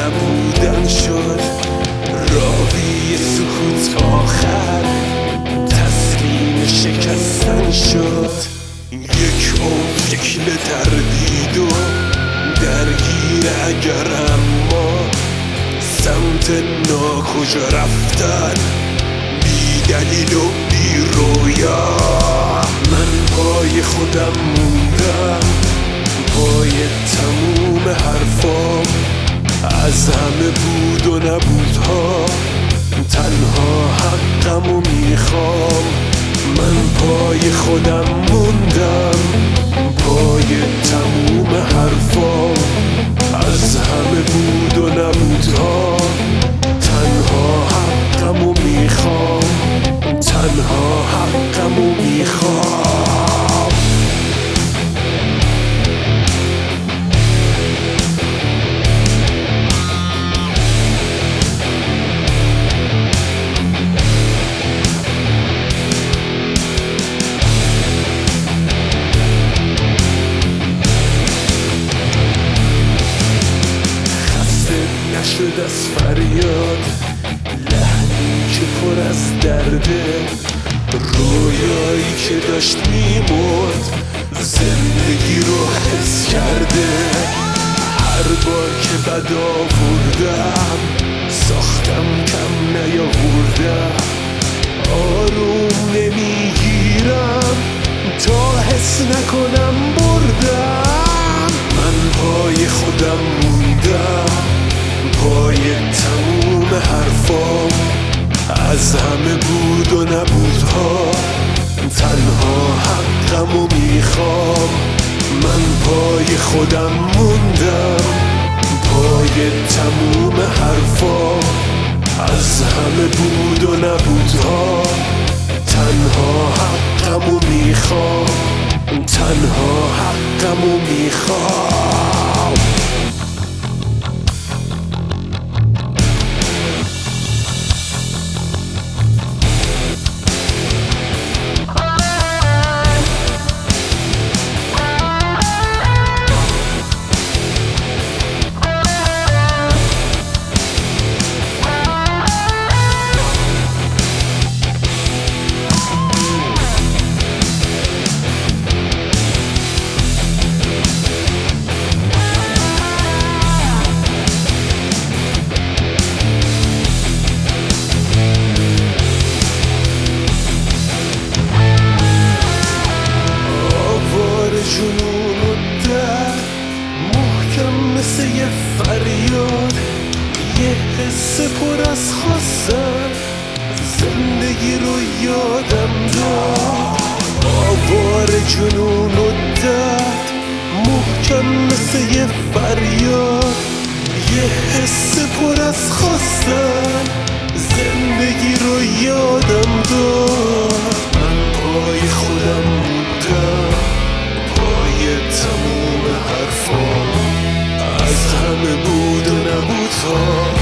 نبودن شد، راوی سکوت آخر تسلیم شکستن شد. یک عمر شکل تردید و درگیر اگر، اما سمت ناکجا رفتن بی دلیل و بی رویا. من پای خودم موندم، پای تموم حرفام، از همه بود و نبودها تنها حقمو میخوام. من پای خودم موندم، پای تموم حرفام، از همه بود و نبودها تنها حقمو میخوام، تنها حقمو میخوام. نشد از فریاد لحنی که پر از درده، رویایی که داشت میمرد زندگی رو حس کرده. هر بار که بد آوردم ساختم کم نیاوردم، آروم نمیگیرم تا حس نکنم بردم. من پای خودم موندم، پای تموم حرفام، از همه بود و نبودها تنها حقمو میخوام. من پای خودم موندم، پای تموم حرفام، از همه بود و نبودها تنها حقمو میخوام، تنها حقمو میخوام. جنون و درد محکم مثل یه فریاد، یه حس پر از خواستن زندگی رو یادم داد. آوار جنون و درد محکم مثل یه فریاد، یه حس پر از خواستن زندگی رو یادم داد. من پای خودم موندم، پای تموم حرفام، از همه بود و نبودها